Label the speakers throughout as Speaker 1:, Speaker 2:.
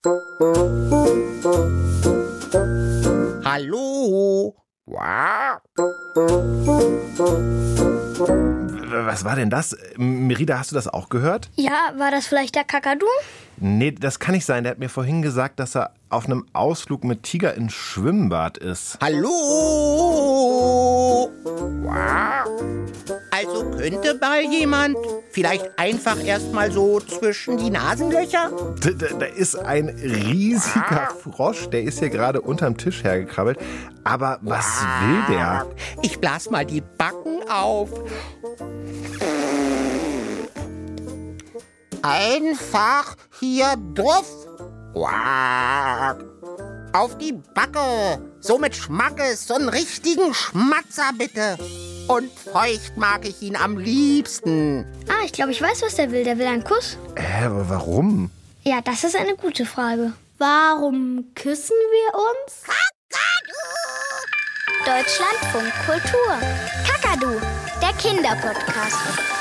Speaker 1: Hallo?
Speaker 2: Was war denn das? Merida, hast du das auch gehört?
Speaker 3: Ja, war das vielleicht der Kakadu?
Speaker 2: Nee, das kann nicht sein. Der hat mir vorhin gesagt, dass er auf einem Ausflug mit Tiger ins Schwimmbad ist.
Speaker 1: Hallo? Also könnte mal jemand vielleicht einfach erstmal so zwischen die Nasenlöcher?
Speaker 2: Da ist ein riesiger Frosch, der ist hier gerade unterm Tisch hergekrabbelt. Aber was will der?
Speaker 1: Ich blas mal die Backen auf. Einfach hier drauf. Auf die Backe. So mit Schmackes, so einen richtigen Schmatzer bitte. Und feucht mag ich ihn am liebsten.
Speaker 3: Ah, ich glaube, ich weiß, was der will. Der will einen Kuss.
Speaker 2: Aber warum?
Speaker 3: Ja, das ist eine gute Frage.
Speaker 4: Warum küssen wir uns?
Speaker 3: Deutschlandfunk Kultur. Kakadu, der Kinderpodcast.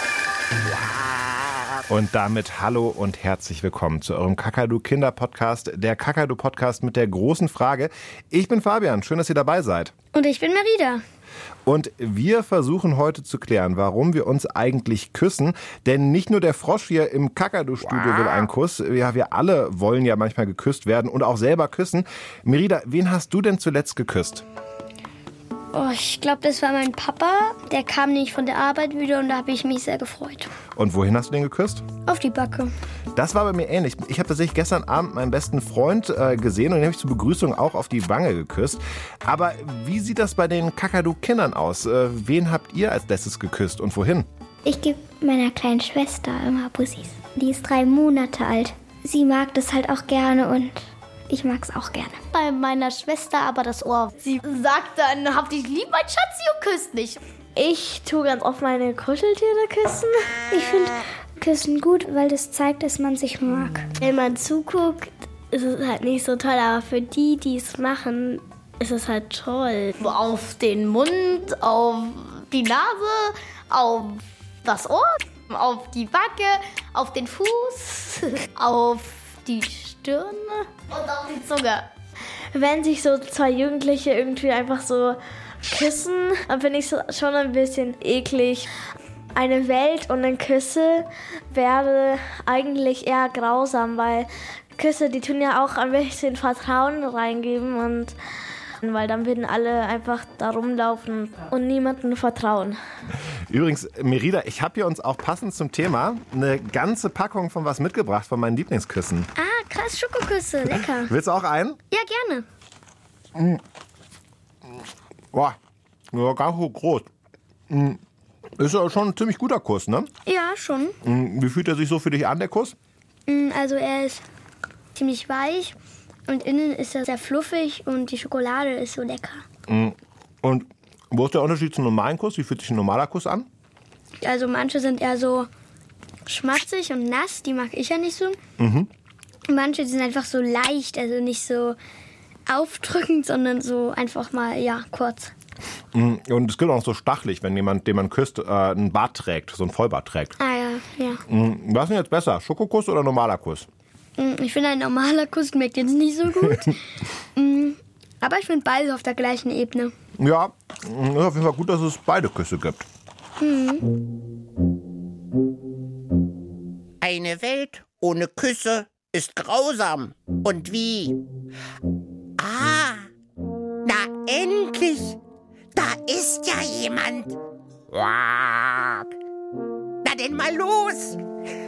Speaker 2: Und damit hallo und herzlich willkommen zu eurem Kakadu-Kinder-Podcast, der Kakadu-Podcast mit der großen Frage. Ich bin Fabian, schön, dass ihr dabei seid.
Speaker 3: Und ich bin Merida.
Speaker 2: Und wir versuchen heute zu klären, warum wir uns eigentlich küssen. Denn nicht nur der Frosch hier im Kakadu-Studio will einen Kuss. Ja, wir alle wollen ja manchmal geküsst werden und auch selber küssen. Merida, wen hast du denn zuletzt geküsst?
Speaker 3: Oh, ich glaube, das war mein Papa. Der kam nicht von der Arbeit wieder und da habe ich mich sehr gefreut.
Speaker 2: Und wohin hast du den geküsst?
Speaker 3: Auf die Backe.
Speaker 2: Das war bei mir ähnlich. Ich habe tatsächlich gestern Abend meinen besten Freund gesehen und den habe ich zur Begrüßung auch auf die Wange geküsst. Aber wie sieht das bei den Kakadu-Kindern aus? Wen habt ihr als letztes geküsst und wohin?
Speaker 4: Ich gebe meiner kleinen Schwester immer Bussis. Die ist 3 Monate alt. Sie mag das halt auch gerne und ich mag es auch gerne.
Speaker 5: Bei meiner Schwester aber das Ohr. Sie sagt dann, hab dich lieb, mein Schatzi, und küsst mich.
Speaker 6: Ich tue ganz oft meine Kuscheltiere küssen.
Speaker 4: Ich finde Küssen gut, weil das zeigt, dass man sich mag.
Speaker 6: Wenn man zuguckt, ist es halt nicht so toll, aber für die, die es machen, ist es halt toll.
Speaker 5: Auf den Mund, auf die Nase, auf das Ohr, auf die Backe, auf den Fuß, auf die Stirn und auf die Zunge.
Speaker 6: Wenn sich so 2 Jugendliche irgendwie einfach so küssen, dann finde ich es schon ein bisschen eklig. Eine Welt ohne Küsse wäre eigentlich eher grausam, weil Küsse, die tun ja auch ein bisschen Vertrauen reingeben und weil dann würden alle einfach da rumlaufen und niemandem vertrauen.
Speaker 2: Übrigens, Merida, ich habe hier uns auch passend zum Thema eine ganze Packung von was mitgebracht, von meinen Lieblingsküssen.
Speaker 3: Ah, krass, Schokoküsse, lecker.
Speaker 2: Willst du auch einen?
Speaker 3: Ja, gerne.
Speaker 2: Boah, ja, gar so groß. Ist ja schon ein ziemlich guter Kuss, ne?
Speaker 3: Ja, schon.
Speaker 2: Wie fühlt er sich so für dich an, der Kuss?
Speaker 3: Also er ist ziemlich weich und innen ist er sehr fluffig und die Schokolade ist so lecker.
Speaker 2: Und wo ist der Unterschied zum normalen Kuss? Wie fühlt sich ein normaler Kuss an?
Speaker 3: Also manche sind eher so schmatzig und nass, die mag ich ja nicht so. Und manche die sind einfach so leicht, also nicht so aufdrückend, sondern so einfach mal, ja, kurz.
Speaker 2: Und es gibt auch noch so stachelig, wenn jemand, den man küsst, einen Bart trägt, so einen Vollbart trägt.
Speaker 3: Ah ja.
Speaker 2: Was ist denn jetzt besser, Schokokuss oder normaler Kuss?
Speaker 3: Ich finde, ein normaler Kuss schmeckt jetzt nicht so gut. Aber ich finde beides auf der gleichen Ebene.
Speaker 2: Ja, ist auf jeden Fall gut, dass es beide Küsse gibt.
Speaker 1: Eine Welt ohne Küsse ist grausam. Und wie? Ah, na endlich. Da ist ja jemand. Na denn mal los.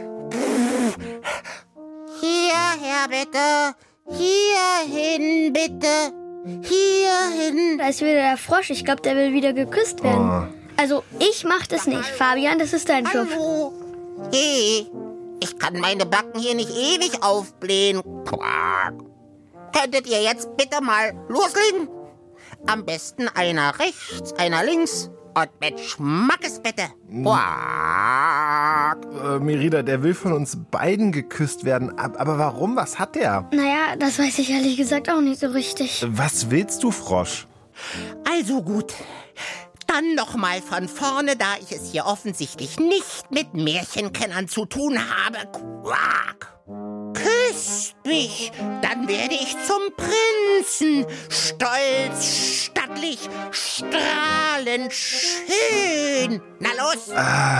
Speaker 1: Hierher bitte. Hierhin bitte. Hierhin.
Speaker 3: Da ist wieder der Frosch. Ich glaube, der will wieder geküsst werden. Also, ich mach das nicht. Fabian, das ist dein Job.
Speaker 1: Hallo. Hey, ich kann meine Backen hier nicht ewig aufblähen. Quack. Könntet ihr jetzt bitte mal loslegen? Am besten einer rechts, einer links und mit Schmackes bitte. Quack.
Speaker 2: Merida, der will von uns beiden geküsst werden. Aber warum? Was hat der?
Speaker 3: Naja, das weiß ich ehrlich gesagt auch nicht so richtig.
Speaker 2: Was willst du, Frosch?
Speaker 1: Also gut. Dann noch mal von vorne, da ich es hier offensichtlich nicht mit Märchenkennern zu tun habe. Quack. Küss küsst mich, dann werde ich zum Prinzen. Stolz, stattlich, strahlend, schön. Na los.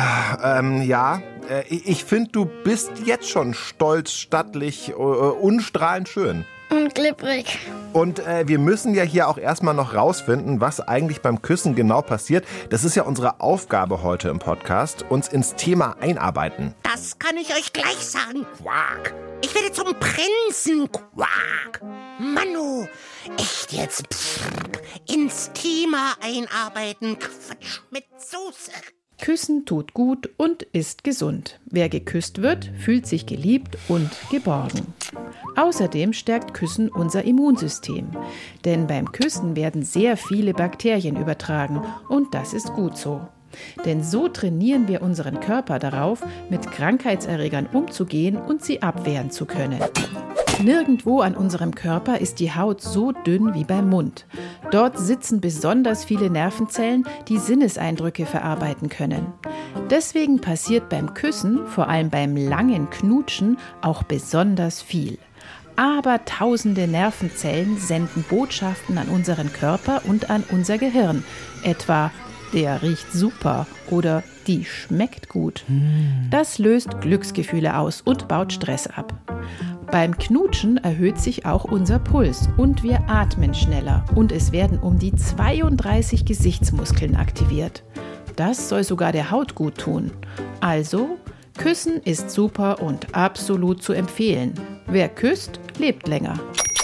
Speaker 2: Ja, ich finde, du bist jetzt schon stolz, stattlich und strahlend schön.
Speaker 3: Und glibberig.
Speaker 2: Und wir müssen ja hier auch erstmal noch rausfinden, was eigentlich beim Küssen genau passiert. Das ist ja unsere Aufgabe heute im Podcast, uns ins Thema einarbeiten.
Speaker 1: Das kann ich euch gleich sagen, Quack. Ich werde zum Prinzen, Quack. Manu, echt jetzt? Ins Thema einarbeiten, Quatsch mit Soße.
Speaker 7: Küssen tut gut und ist gesund. Wer geküsst wird, fühlt sich geliebt und geborgen. Außerdem stärkt Küssen unser Immunsystem. Denn beim Küssen werden sehr viele Bakterien übertragen und das ist gut so. Denn so trainieren wir unseren Körper darauf, mit Krankheitserregern umzugehen und sie abwehren zu können. Nirgendwo an unserem Körper ist die Haut so dünn wie beim Mund. Dort sitzen besonders viele Nervenzellen, die Sinneseindrücke verarbeiten können. Deswegen passiert beim Küssen, vor allem beim langen Knutschen, auch besonders viel. Aber tausende Nervenzellen senden Botschaften an unseren Körper und an unser Gehirn. Etwa, der riecht super oder die schmeckt gut. Das löst Glücksgefühle aus und baut Stress ab. Beim Knutschen erhöht sich auch unser Puls und wir atmen schneller und es werden um die 32 Gesichtsmuskeln aktiviert. Das soll sogar der Haut gut tun. Also, Küssen ist super und absolut zu empfehlen. Wer küsst, lebt länger.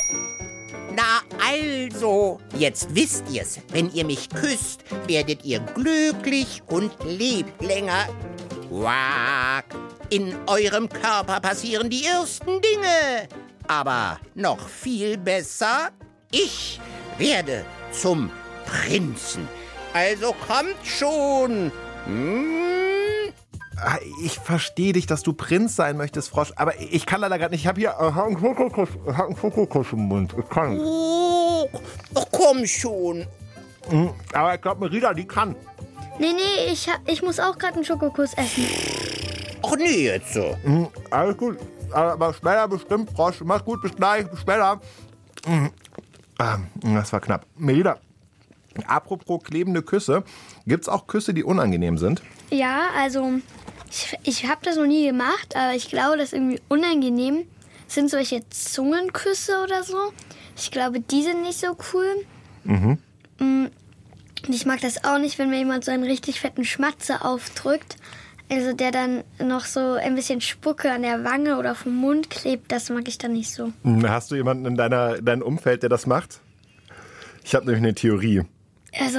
Speaker 1: Na also, jetzt wisst ihr's. Wenn ihr mich küsst, werdet ihr glücklich und lebt länger. Quack. In eurem Körper passieren die ersten Dinge. Aber noch viel besser, ich werde zum Prinzen. Also kommt schon.
Speaker 2: Ich verstehe dich, dass du Prinz sein möchtest, Frosch, aber ich kann leider gerade nicht. Ich habe hier einen Schokokuss im Mund. Ich kann.
Speaker 1: Oh, komm schon.
Speaker 2: Aber ich glaube, Merida, die kann.
Speaker 3: Nee, ich muss auch gerade einen Schokokuss essen.
Speaker 1: Ach nee, jetzt so.
Speaker 2: Alles gut, aber schneller bestimmt, Frosch. Mach's gut, bis gleich, bis später. Das war knapp. Merida, apropos klebende Küsse, gibt's auch Küsse, die unangenehm sind?
Speaker 3: Ja, also ich habe das noch nie gemacht, aber ich glaube, das ist irgendwie unangenehm. Das sind solche Zungenküsse oder so. Ich glaube, die sind nicht so cool. Und ich mag das auch nicht, wenn mir jemand so einen richtig fetten Schmatzer aufdrückt. Also der dann noch so ein bisschen Spucke an der Wange oder vom Mund klebt, das mag ich dann nicht so.
Speaker 2: Hast du jemanden in deinem Umfeld, der das macht? Ich habe nämlich eine Theorie.
Speaker 3: Also,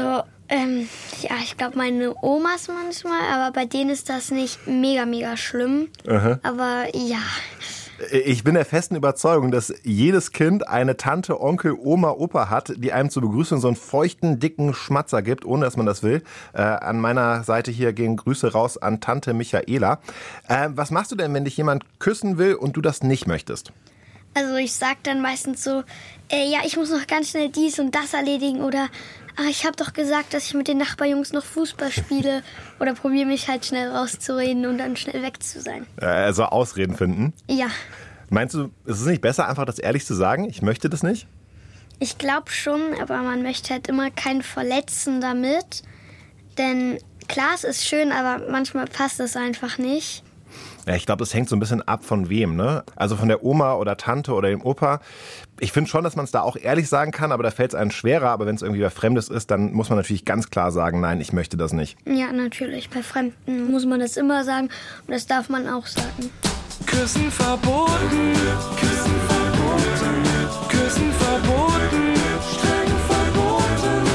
Speaker 3: ja, ich glaube meine Omas manchmal, aber bei denen ist das nicht mega, mega schlimm.
Speaker 2: Aha.
Speaker 3: Aber ja.
Speaker 2: Ich bin der festen Überzeugung, dass jedes Kind eine Tante, Onkel, Oma, Opa hat, die einem zur Begrüßung so einen feuchten, dicken Schmatzer gibt, ohne dass man das will. An meiner Seite hier gehen Grüße raus an Tante Michaela. Was machst du denn, wenn dich jemand küssen will und du das nicht möchtest?
Speaker 3: Also ich sag dann meistens so, ja, ich muss noch ganz schnell dies und das erledigen oder ich habe doch gesagt, dass ich mit den Nachbarjungs noch Fußball spiele oder probiere mich halt schnell rauszureden und dann schnell weg zu sein.
Speaker 2: Also Ausreden finden?
Speaker 3: Ja.
Speaker 2: Meinst du, ist es nicht besser, einfach das ehrlich zu sagen? Ich möchte das nicht?
Speaker 3: Ich glaube schon, aber man möchte halt immer keinen verletzen damit. Denn klar, es ist schön, aber manchmal passt es einfach nicht.
Speaker 2: Ja, ich glaube, das hängt so ein bisschen ab von wem, ne? Also von der Oma oder Tante oder dem Opa. Ich finde schon, dass man es da auch ehrlich sagen kann, aber da fällt es einem schwerer. Aber wenn es irgendwie was Fremdes ist, dann muss man natürlich ganz klar sagen, nein, ich möchte das nicht.
Speaker 3: Ja, natürlich. Bei Fremden muss man das immer sagen und das darf man auch sagen.
Speaker 8: Küssen verboten, Küssen verboten, Küssen verboten, streng verboten.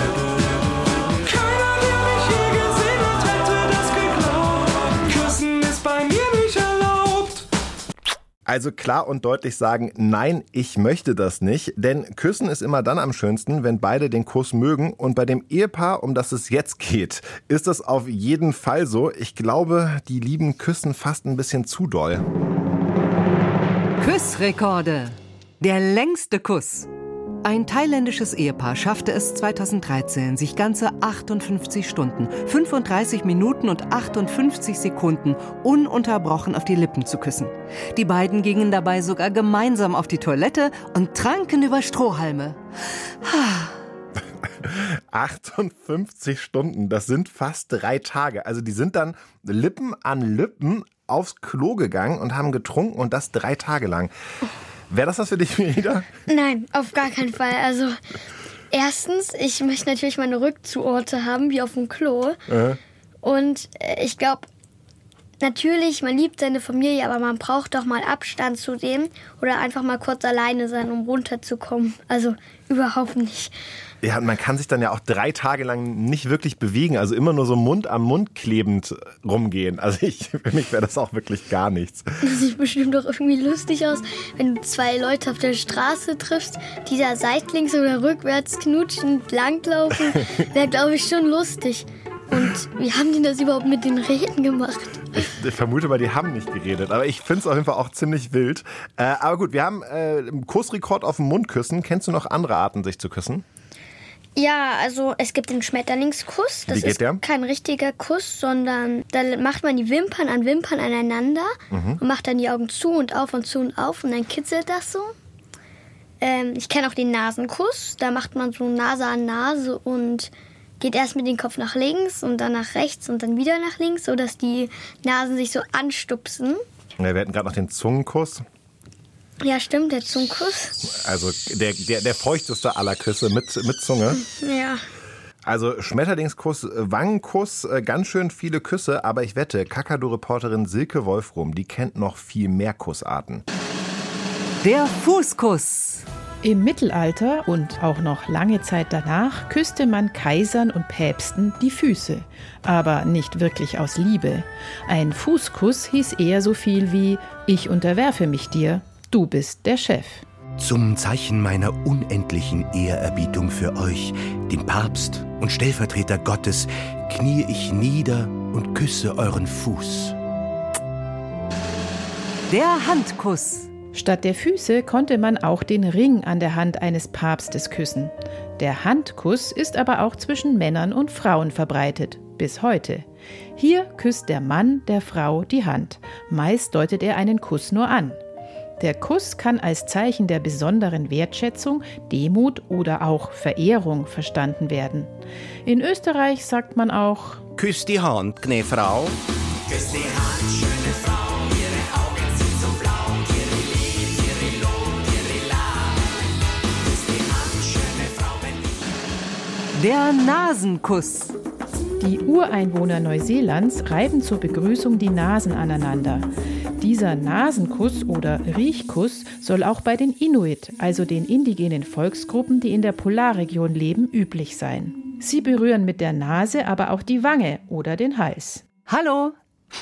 Speaker 8: Keiner, der mich je gesehen hat, hätte das geglaubt. Küssen ist bei mir nicht erlaubt.
Speaker 2: Also klar und deutlich sagen, nein, ich möchte das nicht. Denn Küssen ist immer dann am schönsten, wenn beide den Kuss mögen. Und bei dem Ehepaar, um das es jetzt geht, ist das auf jeden Fall so. Ich glaube, die lieben Küssen fast ein bisschen zu doll.
Speaker 9: Küssrekorde. Der längste Kuss. Ein thailändisches Ehepaar schaffte es 2013, sich ganze 58 Stunden, 35 Minuten und 58 Sekunden ununterbrochen auf die Lippen zu küssen. Die beiden gingen dabei sogar gemeinsam auf die Toilette und tranken über Strohhalme.
Speaker 2: 58 Stunden, das sind fast 3 Tage. Also die sind dann Lippen an Lippen aufs Klo gegangen und haben getrunken und das 3 Tage lang. Wäre das was für dich, Merida?
Speaker 3: Nein, auf gar keinen Fall. Also erstens, ich möchte natürlich meine Rückzuorte haben, wie auf dem Klo. Und ich glaube, natürlich, man liebt seine Familie, aber man braucht doch mal Abstand zu dem oder einfach mal kurz alleine sein, um runterzukommen. Also überhaupt nicht.
Speaker 2: Ja, und man kann sich dann ja auch 3 Tage lang nicht wirklich bewegen, also immer nur so Mund an Mund klebend rumgehen. Also für mich wäre das auch wirklich gar nichts.
Speaker 3: Das sieht bestimmt doch irgendwie lustig aus, wenn du 2 Leute auf der Straße triffst, die da seitlinks oder rückwärts knutschend langlaufen. Wäre, glaube ich, schon lustig. Und wie haben die das überhaupt mit den Reden gemacht?
Speaker 2: Ich vermute mal, die haben nicht geredet. Aber ich finde es auf jeden Fall auch ziemlich wild. Aber gut, wir haben einen Kussrekord auf dem Mund küssen. Kennst du noch andere Arten, sich zu küssen?
Speaker 3: Ja, also es gibt den Schmetterlingskuss. Das ist kein richtiger Kuss, sondern da macht man die Wimpern an Wimpern aneinander und macht dann die Augen zu und auf und zu und auf und dann kitzelt das so. Ich kenne auch den Nasenkuss. Da macht man so Nase an Nase und geht erst mit dem Kopf nach links und dann nach rechts und dann wieder nach links, sodass die Nasen sich so anstupsen.
Speaker 2: Ja, wir hatten gerade noch den Zungenkuss.
Speaker 3: Ja, stimmt, der Zungenkuss.
Speaker 2: Also der feuchteste aller Küsse mit Zunge.
Speaker 3: Ja.
Speaker 2: Also Schmetterlingskuss, Wangenkuss, ganz schön viele Küsse. Aber ich wette, Kakadu-Reporterin Silke Wolfrum, die kennt noch viel mehr Kussarten.
Speaker 9: Der Fußkuss.
Speaker 7: Im Mittelalter und auch noch lange Zeit danach küsste man Kaisern und Päpsten die Füße. Aber nicht wirklich aus Liebe. Ein Fußkuss hieß eher so viel wie: Ich unterwerfe mich dir. Du bist der Chef.
Speaker 10: Zum Zeichen meiner unendlichen Ehrerbietung für euch, den Papst und Stellvertreter Gottes, kniee ich nieder und küsse euren Fuß.
Speaker 9: Der Handkuss.
Speaker 7: Statt der Füße konnte man auch den Ring an der Hand eines Papstes küssen. Der Handkuss ist aber auch zwischen Männern und Frauen verbreitet, bis heute. Hier küsst der Mann der Frau die Hand. Meist deutet er einen Kuss nur an. Der Kuss kann als Zeichen der besonderen Wertschätzung, Demut oder auch Verehrung verstanden werden. In Österreich sagt man auch:
Speaker 10: Küss die Hand, gnä Frau.
Speaker 8: Küss die Hand, schöne Frau. Ihre Augen sind so blau. Ihre Lot, ihre La. Küss die Hand, schöne Frau, wenn ich...
Speaker 9: Der Nasenkuss.
Speaker 7: Die Ureinwohner Neuseelands reiben zur Begrüßung die Nasen aneinander. Dieser Nasenkuss oder Riechkuss soll auch bei den Inuit, also den indigenen Volksgruppen, die in der Polarregion leben, üblich sein. Sie berühren mit der Nase aber auch die Wange oder den Hals.
Speaker 9: Hallo!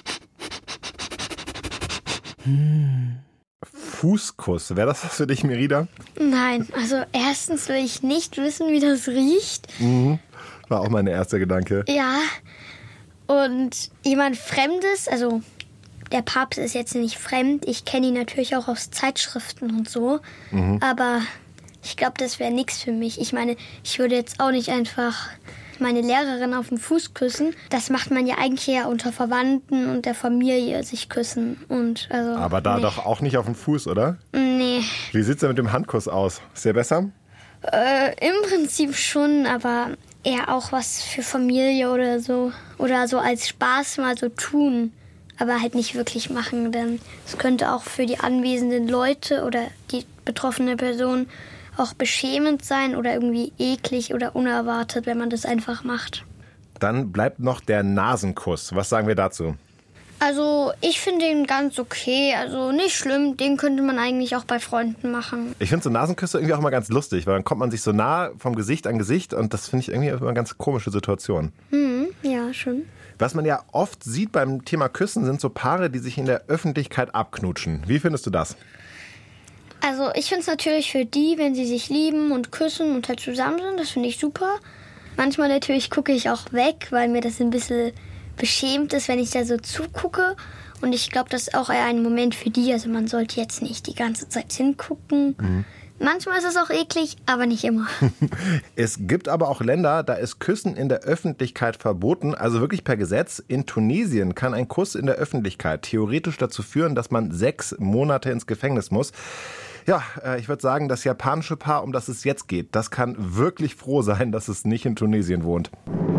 Speaker 2: Fußkuss, wäre das was für dich, Merida?
Speaker 3: Nein, also erstens will ich nicht wissen, wie das riecht.
Speaker 2: War auch mein erster Gedanke.
Speaker 3: Ja, und jemand Fremdes, also der Papst ist jetzt nicht fremd. Ich kenne ihn natürlich auch aus Zeitschriften und so. Aber ich glaube, das wäre nichts für mich. Ich meine, ich würde jetzt auch nicht einfach meine Lehrerin auf den Fuß küssen. Das macht man ja eigentlich eher unter Verwandten und der Familie, sich küssen. Und also,
Speaker 2: aber da doch auch nicht auf den Fuß, oder?
Speaker 3: Nee.
Speaker 2: Wie sieht's denn mit dem Handkuss aus? Ist der besser?
Speaker 3: Im Prinzip schon, aber eher auch was für Familie oder so. Oder so als Spaß mal so tun. Aber halt nicht wirklich machen, denn es könnte auch für die anwesenden Leute oder die betroffene Person auch beschämend sein oder irgendwie eklig oder unerwartet, wenn man das einfach macht.
Speaker 2: Dann bleibt noch der Nasenkuss. Was sagen wir dazu?
Speaker 3: Also ich finde den ganz okay, also nicht schlimm, den könnte man eigentlich auch bei Freunden machen.
Speaker 2: Ich finde so Nasenküsse irgendwie auch immer ganz lustig, weil dann kommt man sich so nah vom Gesicht an Gesicht und das finde ich irgendwie immer eine ganz komische Situation.
Speaker 3: Ja, schon.
Speaker 2: Was man ja oft sieht beim Thema Küssen, sind so Paare, die sich in der Öffentlichkeit abknutschen. Wie findest du das?
Speaker 3: Also ich finde es natürlich für die, wenn sie sich lieben und küssen und halt zusammen sind, das finde ich super. Manchmal natürlich gucke ich auch weg, weil mir das ein bisschen beschämt ist, wenn ich da so zugucke. Und ich glaube, das ist auch eher ein Moment für die. Also man sollte jetzt nicht die ganze Zeit hingucken. Manchmal ist es auch eklig, aber nicht immer.
Speaker 2: Es gibt aber auch Länder, da ist Küssen in der Öffentlichkeit verboten, also wirklich per Gesetz. In Tunesien kann ein Kuss in der Öffentlichkeit theoretisch dazu führen, dass man 6 Monate ins Gefängnis muss. Ja, ich würde sagen, das japanische Paar, um das es jetzt geht, das kann wirklich froh sein, dass es nicht in Tunesien wohnt.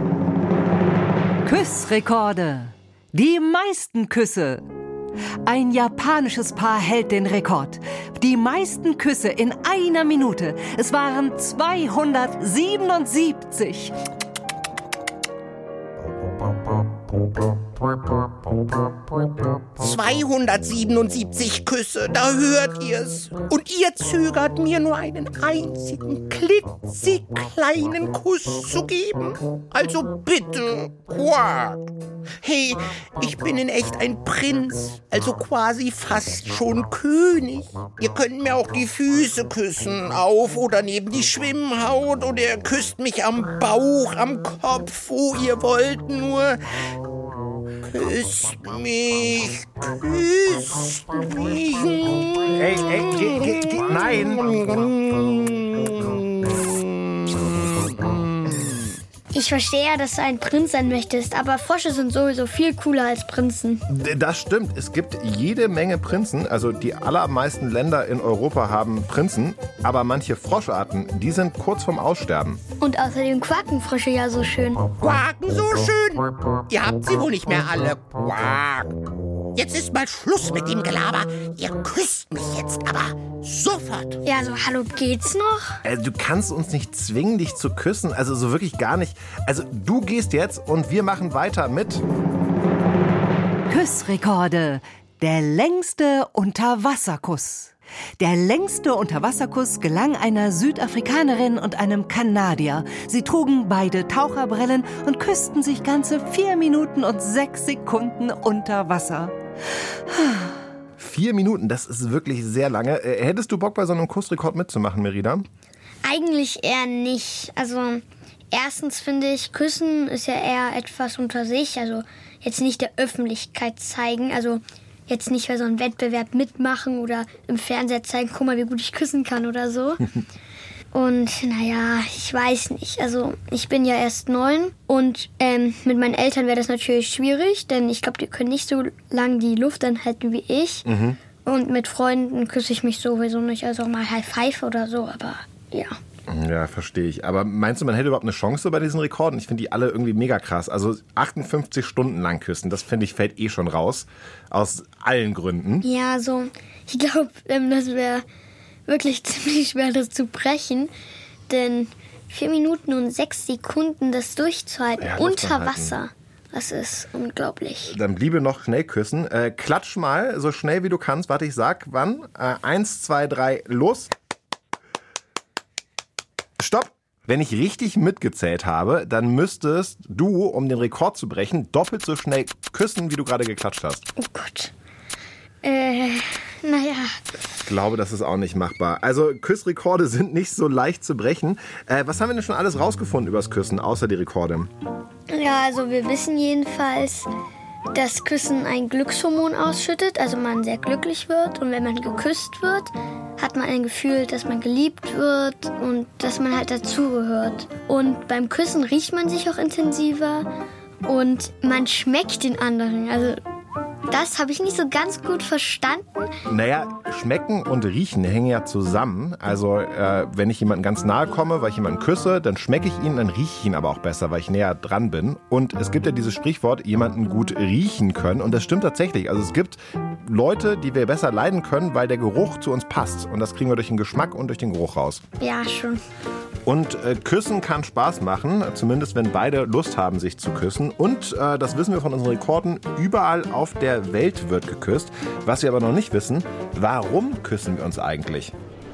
Speaker 9: Küssrekorde. Die meisten Küsse. Ein japanisches Paar hält den Rekord. Die meisten Küsse in einer Minute. Es waren 277.
Speaker 1: 277 Küsse, da hört ihr's. Und ihr zögert mir nur einen einzigen klitzekleinen Kuss zu geben? Also bitte, Quack. Hey, ich bin in echt ein Prinz, also quasi fast schon König. Ihr könnt mir auch die Füße küssen, auf oder neben die Schwimmhaut, oder ihr küsst mich am Bauch, am Kopf, wo ihr wollt, nur küsst mich, küsst mich.
Speaker 2: Ey, nein.
Speaker 3: Ich verstehe ja, dass du ein Prinz sein möchtest, aber Frösche sind sowieso viel cooler als Prinzen.
Speaker 2: Das stimmt. Es gibt jede Menge Prinzen. Also die allermeisten Länder in Europa haben Prinzen. Aber manche Froscharten, die sind kurz vorm Aussterben.
Speaker 3: Und außerdem quaken Frösche ja so schön.
Speaker 1: Quaken so schön? Ihr habt sie wohl nicht mehr alle. Quack. Jetzt ist mal Schluss mit dem Gelaber. Ihr küsst mich jetzt aber sofort.
Speaker 3: Ja, so hallo, geht's noch?
Speaker 2: Du kannst uns nicht zwingen, dich zu küssen. Also so wirklich gar nicht. Also du gehst jetzt und wir machen weiter mit
Speaker 9: Küssrekorde. Der längste Unterwasserkuss. Der längste Unterwasserkuss gelang einer Südafrikanerin und einem Kanadier. Sie trugen beide Taucherbrillen und küssten sich ganze 4 Minuten und 6 Sekunden unter Wasser.
Speaker 2: 4 Minuten, das ist wirklich sehr lange. Hättest du Bock, bei so einem Kussrekord mitzumachen, Merida?
Speaker 3: Eigentlich eher nicht. Also erstens finde ich, Küssen ist ja eher etwas unter sich. Also jetzt nicht der Öffentlichkeit zeigen. Also jetzt nicht bei so einem Wettbewerb mitmachen oder im Fernseher zeigen, guck mal, wie gut ich küssen kann oder so. Und naja, ich weiß nicht. Also ich bin ja erst 9 und mit meinen Eltern wäre das natürlich schwierig, denn ich glaube, die können nicht so lange die Luft anhalten wie ich. Mhm. Und mit Freunden küsse ich mich sowieso nicht. Also mal High Five oder so, aber ja.
Speaker 2: Ja, verstehe ich. Aber meinst du, man hätte überhaupt eine Chance bei diesen Rekorden? Ich finde die alle irgendwie mega krass. Also 58 Stunden lang küssen, das finde ich, fällt eh schon raus. Aus allen Gründen.
Speaker 3: Ja, so, ich glaube, das wäre wirklich ziemlich schwer, das zu brechen. Denn 4 Minuten und 6 Sekunden das durchzuhalten, ja, unter Wasser, das ist unglaublich.
Speaker 2: Dann bliebe noch schnell küssen. Klatsch mal so schnell wie du kannst. Warte, ich sag wann. 1, 2, 3, los. Stopp! Wenn ich richtig mitgezählt habe, dann müsstest du, um den Rekord zu brechen, doppelt so schnell küssen, wie du gerade geklatscht hast.
Speaker 3: Oh Gott. Naja.
Speaker 2: Ich glaube, das ist auch nicht machbar. Also Küssrekorde sind nicht so leicht zu brechen. Was haben wir denn schon alles rausgefunden übers Küssen, außer die Rekorde?
Speaker 3: Ja, also wir wissen jedenfalls, dass Küssen ein Glückshormon ausschüttet, also man sehr glücklich wird. Und wenn man geküsst wird, hat man ein Gefühl, dass man geliebt wird und dass man halt dazugehört. Und beim Küssen riecht man sich auch intensiver und man schmeckt den anderen. Also das habe ich nicht so ganz gut verstanden.
Speaker 2: Naja, schmecken und riechen hängen ja zusammen. Also wenn ich jemandem ganz nahe komme, weil ich jemanden küsse, dann schmecke ich ihn, dann rieche ich ihn aber auch besser, weil ich näher dran bin. Und es gibt ja dieses Sprichwort, jemanden gut riechen können. Und das stimmt tatsächlich. Also es gibt Leute, die wir besser leiden können, weil der Geruch zu uns passt. Und das kriegen wir durch den Geschmack und durch den Geruch raus.
Speaker 3: Ja, schon.
Speaker 2: Und Küssen kann Spaß machen, zumindest wenn beide Lust haben, sich zu küssen. Und das wissen wir von unseren Rekorden, überall auf der Welt wird geküsst. Was wir aber noch nicht wissen, warum küssen wir uns eigentlich?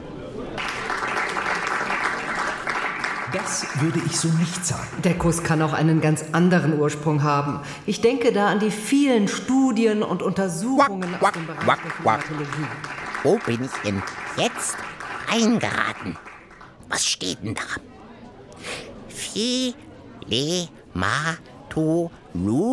Speaker 10: Das würde ich so nicht sagen.
Speaker 9: Der Kuss kann auch einen ganz anderen Ursprung haben. Ich denke da an die vielen Studien und Untersuchungen aus dem Bereich der Philatelologie.
Speaker 1: Wo bin ich denn jetzt reingeraten? Was steht denn da?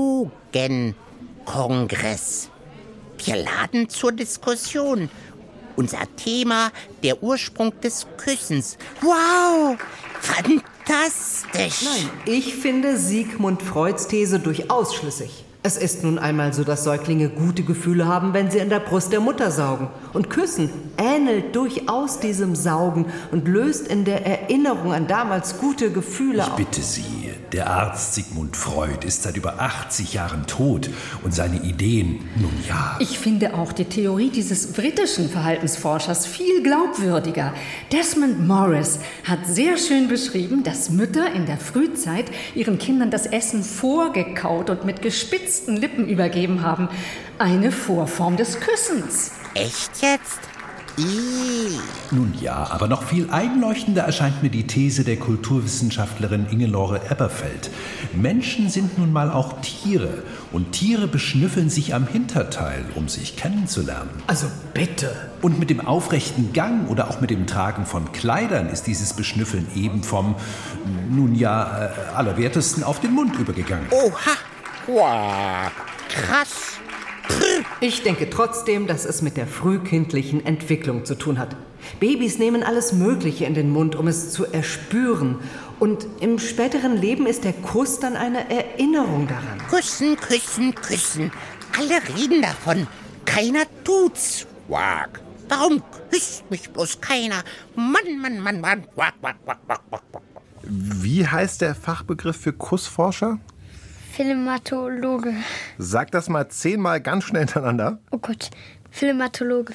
Speaker 1: Philematologenkongress. Wir laden zur Diskussion. Unser Thema, der Ursprung des Küssens. Wow, fantastisch.
Speaker 9: Nein, ich finde Sigmund Freuds These durchaus schlüssig. Es ist nun einmal so, dass Säuglinge gute Gefühle haben, wenn sie in der Brust der Mutter saugen. Und Küssen ähnelt durchaus diesem Saugen und löst in der Erinnerung an damals gute Gefühle aus.
Speaker 11: Ich bitte Sie, der Arzt Sigmund Freud ist seit über 80 Jahren tot und seine Ideen, nun ja.
Speaker 12: Ich finde auch die Theorie dieses britischen Verhaltensforschers viel glaubwürdiger. Desmond Morris hat sehr schön beschrieben, dass Mütter in der Frühzeit ihren Kindern das Essen vorgekaut und mit gespitzten Lippen übergeben haben. Eine Vorform des Küssens.
Speaker 1: Echt jetzt?
Speaker 11: Nun ja, aber noch viel einleuchtender erscheint mir die These der Kulturwissenschaftlerin Ingelore Eberfeld. Menschen sind nun mal auch Tiere und Tiere beschnüffeln sich am Hinterteil, um sich kennenzulernen.
Speaker 12: Also bitte.
Speaker 11: Und mit dem aufrechten Gang oder auch mit dem Tragen von Kleidern ist dieses Beschnüffeln eben vom, nun ja, Allerwertesten auf den Mund übergegangen.
Speaker 1: Oha, wow, krass.
Speaker 9: Ich denke trotzdem, dass es mit der frühkindlichen Entwicklung zu tun hat. Babys nehmen alles Mögliche in den Mund, um es zu erspüren. Und im späteren Leben ist der Kuss dann eine Erinnerung daran.
Speaker 1: Küssen, küssen, küssen. Alle reden davon. Keiner tut's. Quack. Warum küsst mich bloß keiner? Mann, Mann, Mann, Mann. Quack, quack, quack, quack, quack, quack.
Speaker 2: Wie heißt der Fachbegriff für Kussforscher?
Speaker 3: Filmatologe.
Speaker 2: Sag das mal 10-mal ganz schnell hintereinander.
Speaker 3: Oh Gott. Filmatologe.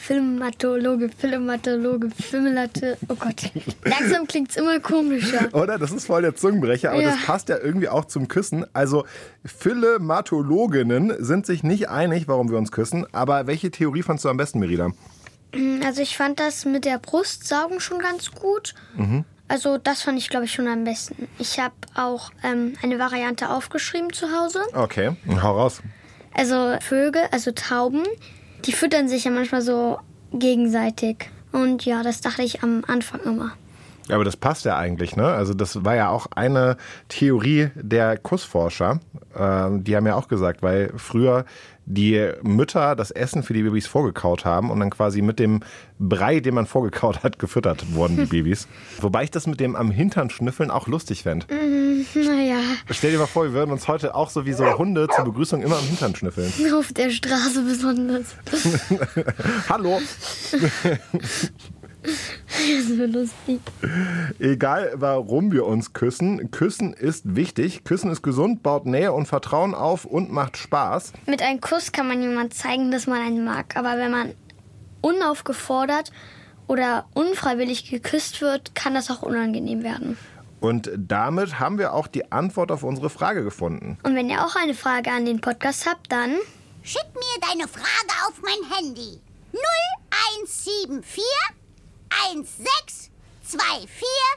Speaker 3: Oh Gott. Langsam klingt's immer komischer.
Speaker 2: Oder? Das ist voll der Zungenbrecher, aber das passt ja irgendwie auch zum Küssen. Also Philematologinnen sind sich nicht einig, warum wir uns küssen. Aber welche Theorie fandst du am besten, Merida?
Speaker 3: Also ich fand das mit der Brustsaugen schon ganz gut. Also das fand ich, glaube ich, schon am besten. Ich habe auch eine Variante aufgeschrieben zu Hause.
Speaker 2: Okay, hau raus.
Speaker 3: Also Vögel, also Tauben, die füttern sich ja manchmal so gegenseitig. Und ja, das dachte ich am Anfang immer.
Speaker 2: Ja, aber das passt ja eigentlich, ne? Also das war ja auch eine Theorie der Kussforscher. Die haben ja auch gesagt, weil früher die Mütter das Essen für die Babys vorgekaut haben und dann quasi mit dem Brei, den man vorgekaut hat, gefüttert wurden die Babys. Wobei ich das mit dem am Hintern schnüffeln auch lustig fände.
Speaker 3: Naja.
Speaker 2: Stell dir mal vor, wir würden uns heute auch so wie so Hunde zur Begrüßung immer am Hintern schnüffeln.
Speaker 3: Auf der Straße besonders.
Speaker 2: Hallo.
Speaker 3: Das wird lustig.
Speaker 2: Egal, warum wir uns küssen, Küssen ist wichtig. Küssen ist gesund, baut Nähe und Vertrauen auf und macht Spaß.
Speaker 3: Mit einem Kuss kann man jemand zeigen, dass man einen mag. Aber wenn man unaufgefordert oder unfreiwillig geküsst wird, kann das auch unangenehm werden.
Speaker 2: Und damit haben wir auch die Antwort auf unsere Frage gefunden.
Speaker 3: Und wenn ihr auch eine Frage an den Podcast habt, dann
Speaker 13: schick mir deine Frage auf mein Handy. 0174 1624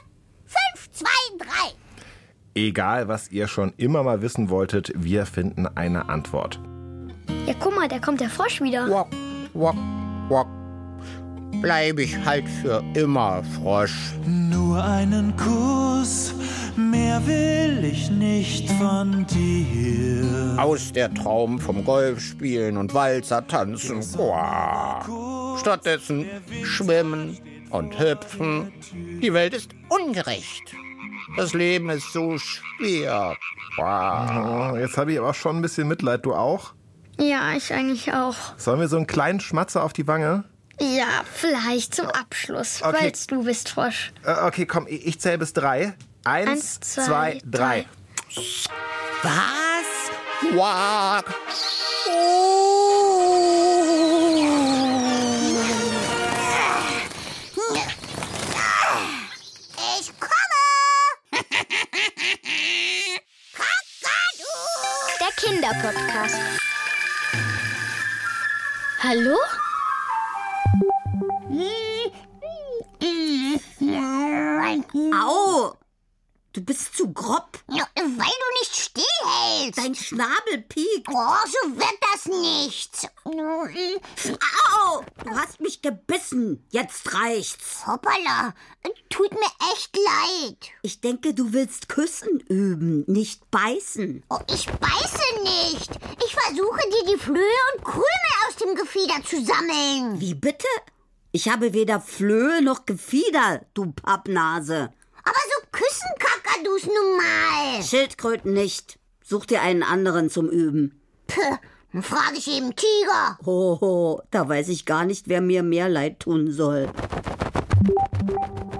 Speaker 13: 523.
Speaker 2: Egal, was ihr schon immer mal wissen wolltet, wir finden eine Antwort.
Speaker 3: Ja, guck mal, da kommt der Frosch wieder.
Speaker 1: Wok, wok, wok. Bleib ich halt für immer Frosch.
Speaker 8: Nur einen Kuss, mehr will ich nicht von dir.
Speaker 1: Aus der Traum vom Golfspielen und Walzer tanzen. Quack. Stattdessen schwimmen und hüpfen. Die Welt ist ungerecht. Das Leben ist so schwer.
Speaker 2: Oh, jetzt habe ich aber schon ein bisschen Mitleid. Du auch?
Speaker 3: Ja, ich eigentlich auch.
Speaker 2: Sollen wir so einen kleinen Schmatzer auf die Wange?
Speaker 3: Ja, vielleicht zum Abschluss,
Speaker 2: Okay.
Speaker 3: weil du bist Frosch.
Speaker 2: Okay, komm, ich zähle bis 3. 1, 2, 3.
Speaker 1: Was? Quack.
Speaker 13: Ich komme! Kakadu!
Speaker 4: Der Kinderpodcast. Hallo?
Speaker 14: Au! Du bist zu grob.
Speaker 13: Ja, weil du nicht stillhältst.
Speaker 14: Dein Schnabel piekt.
Speaker 13: Oh, so wird das nichts.
Speaker 14: Au! Du hast mich gebissen. Jetzt reicht's.
Speaker 13: Hoppala, tut mir echt leid.
Speaker 14: Ich denke, du willst küssen üben, nicht beißen.
Speaker 13: Oh, ich beiße nicht. Ich versuche dir die Flöhe und Krümel aus dem Gefieder zu sammeln.
Speaker 14: Wie bitte? Ich habe weder Flöhe noch Gefieder, du Pappnase.
Speaker 13: Aber so küssen Kakadus nun mal.
Speaker 14: Schildkröten nicht. Such dir einen anderen zum Üben.
Speaker 13: Dann frage ich eben Tiger.
Speaker 14: Hoho, da weiß ich gar nicht, wer mir mehr leid tun soll.